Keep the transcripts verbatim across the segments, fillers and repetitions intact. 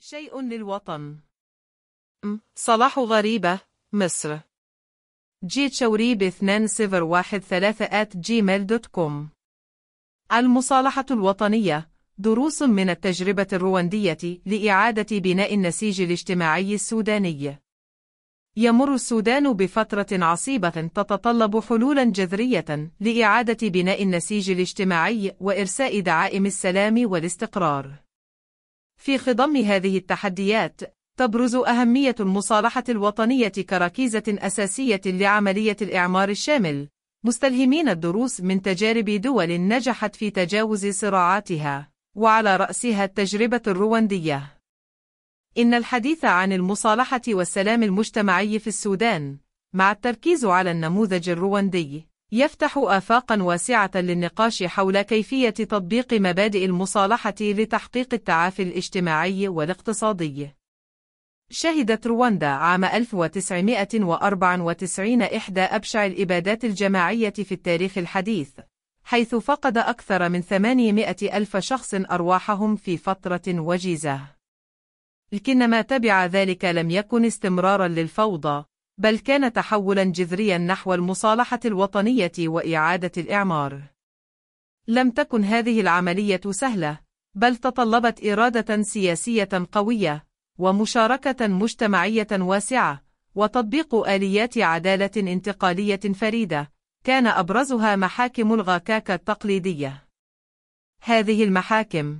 شيء للوطن. م. صلاح غريبة، مصر. جيت شوريب اثنين صفر واحد ثلاثة آت جيميل دوت كوم. المصالحة الوطنية، دروس من التجربة الرواندية لإعادة بناء النسيج الاجتماعي السوداني. يمر السودان بفترة عصيبة تتطلب حلولا جذرية لإعادة بناء النسيج الاجتماعي وإرساء دعائم السلام والاستقرار. في خضم هذه التحديات، تبرز أهمية المصالحة الوطنية كركيزة أساسية لعملية الإعمار الشامل، مستلهمين الدروس من تجارب دول نجحت في تجاوز صراعاتها، وعلى رأسها التجربة الرواندية. إن الحديث عن المصالحة والسلام المجتمعي في السودان، مع التركيز على النموذج الرواندي، يفتح آفاقاً واسعة للنقاش حول كيفية تطبيق مبادئ المصالحة لتحقيق التعافي الاجتماعي والاقتصادي. شهدت رواندا عام ألف وتسعمائة وأربعة وتسعين إحدى أبشع الإبادات الجماعية في التاريخ الحديث، حيث فقد أكثر من ثمانمائة ألف شخص أرواحهم في فترة وجيزة. لكن ما تبع ذلك لم يكن استمراراً للفوضى، بل كان تحولاً جذرياً نحو المصالحة الوطنية وإعادة الإعمار. لم تكن هذه العملية سهلة، بل تطلبت إرادة سياسية قوية، ومشاركة مجتمعية واسعة، وتطبيق آليات عدالة انتقالية فريدة، كان أبرزها محاكم الغاكاك التقليدية. هذه المحاكم،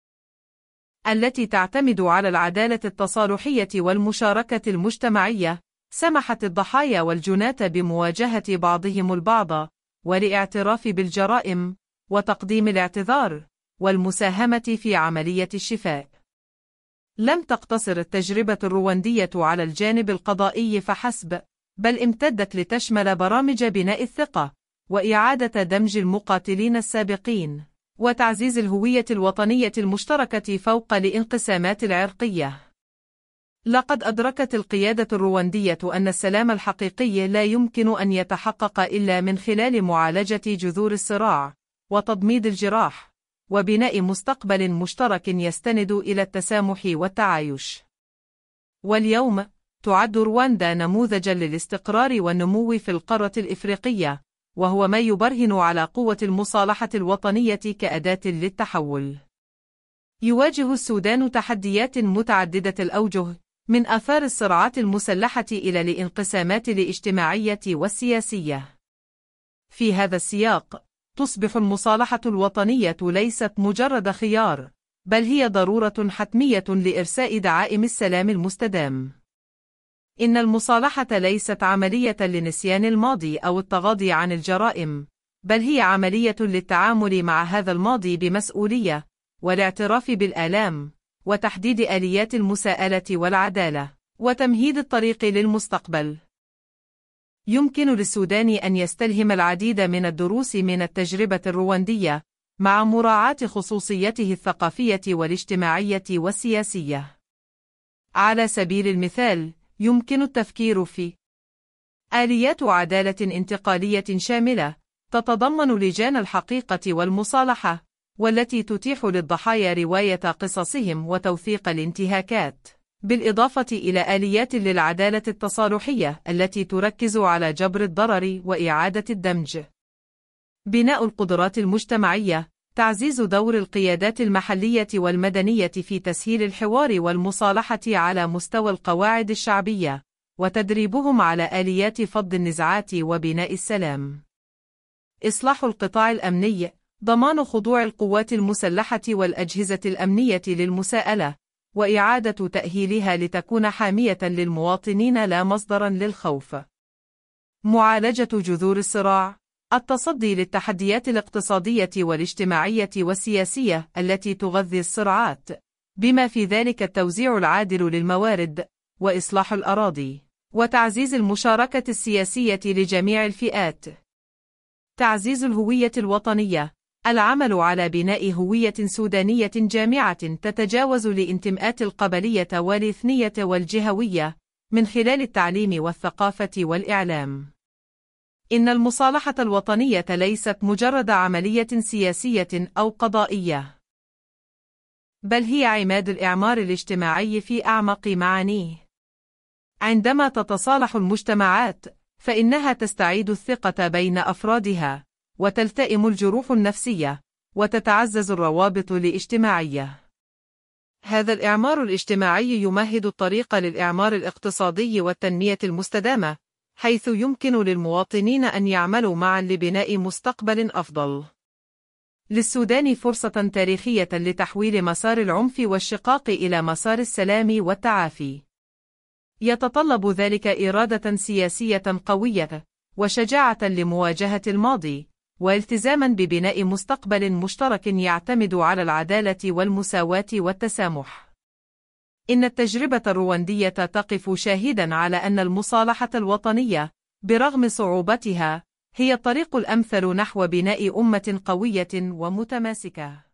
التي تعتمد على العدالة التصالحية والمشاركة المجتمعية، سمحت الضحايا والجناة بمواجهة بعضهم البعض، والاعتراف بالجرائم، وتقديم الاعتذار، والمساهمة في عملية الشفاء. لم تقتصر التجربة الرواندية على الجانب القضائي فحسب، بل امتدت لتشمل برامج بناء الثقة، وإعادة دمج المقاتلين السابقين، وتعزيز الهوية الوطنية المشتركة فوق الانقسامات العرقية. لقد أدركت القيادة الرواندية أن السلام الحقيقي لا يمكن أن يتحقق إلا من خلال معالجة جذور الصراع، وتضميد الجراح، وبناء مستقبل مشترك يستند إلى التسامح والتعايش. واليوم، تعد رواندا نموذجاً للاستقرار والنمو في القارة الإفريقية، وهو ما يبرهن على قوة المصالحة الوطنية كأداة للتحول. يواجه السودان تحديات متعددة الأوجه، من آثار الصراعات المسلحة إلى الانقسامات الاجتماعية والسياسية. في هذا السياق، تصبح المصالحة الوطنية ليست مجرد خيار، بل هي ضرورة حتمية لإرساء دعائم السلام المستدام. إن المصالحة ليست عملية لنسيان الماضي أو التغاضي عن الجرائم، بل هي عملية للتعامل مع هذا الماضي بمسؤولية، والاعتراف بالآلام، وتحديد آليات المساءلة والعدالة، وتمهيد الطريق للمستقبل. يمكن للسودان أن يستلهم العديد من الدروس من التجربة الرواندية، مع مراعاة خصوصيته الثقافية والاجتماعية والسياسية. على سبيل المثال، يمكن التفكير في آليات عدالة انتقالية شاملة، تتضمن لجان الحقيقة والمصالحة، والتي تتيح للضحايا رواية قصصهم وتوثيق الانتهاكات، بالإضافة إلى آليات للعدالة التصالحية التي تركز على جبر الضرر وإعادة الدمج. بناء القدرات المجتمعية، تعزيز دور القيادات المحلية والمدنية في تسهيل الحوار والمصالحة على مستوى القواعد الشعبية، وتدريبهم على آليات فض النزاعات وبناء السلام. إصلاح القطاع الأمني، ضمان خضوع القوات المسلحة والأجهزة الأمنية للمساءلة، وإعادة تأهيلها لتكون حامية للمواطنين لا مصدراً للخوف. معالجة جذور الصراع، التصدي للتحديات الاقتصادية والاجتماعية والسياسية التي تغذي الصراعات، بما في ذلك التوزيع العادل للموارد، وإصلاح الأراضي، وتعزيز المشاركة السياسية لجميع الفئات. تعزيز الهوية الوطنية، العمل على بناء هوية سودانية جامعة تتجاوز الانتماءات القبلية والإثنية والجهوية، من خلال التعليم والثقافة والإعلام. إن المصالحة الوطنية ليست مجرد عملية سياسية أو قضائية، بل هي عماد الإعمار الاجتماعي في أعمق معانيه. عندما تتصالح المجتمعات، فإنها تستعيد الثقة بين أفرادها، وتلتئم الجروح النفسية، وتتعزز الروابط الاجتماعية. هذا الإعمار الاجتماعي يمهد الطريق للإعمار الاقتصادي والتنمية المستدامة، حيث يمكن للمواطنين أن يعملوا معا لبناء مستقبل أفضل. للسودان فرصة تاريخية لتحويل مسار العنف والشقاق إلى مسار السلام والتعافي. يتطلب ذلك إرادة سياسية قوية، وشجاعة لمواجهة الماضي، والتزاما ببناء مستقبل مشترك يعتمد على العدالة والمساواة والتسامح. إن التجربة الرواندية تقف شاهدا على أن المصالحة الوطنية، برغم صعوبتها، هي الطريق الأمثل نحو بناء أمة قوية ومتماسكة.